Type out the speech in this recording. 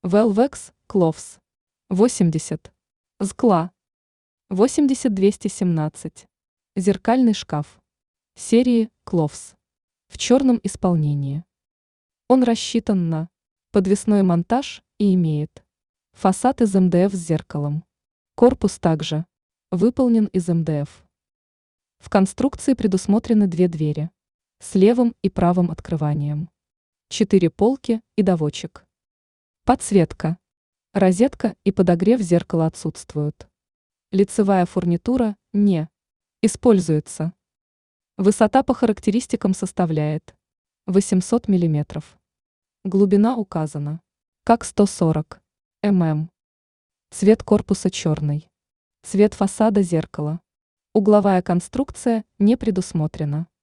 Velvex, Cloths. 80. Скла. 80-217. Зеркальный шкаф. Серии Cloths. В черном исполнении. Он рассчитан на подвесной монтаж и имеет фасад из МДФ с зеркалом. Корпус также выполнен из МДФ. В конструкции предусмотрены две двери с левым и правым открыванием, 4 полки и доводчик. Подсветка. Розетка и подогрев зеркала отсутствуют. Лицевая фурнитура не используется. Высота по характеристикам составляет 800 мм. Глубина указана как 140 мм. Цвет корпуса черный. Цвет фасада зеркала. Угловая конструкция не предусмотрена.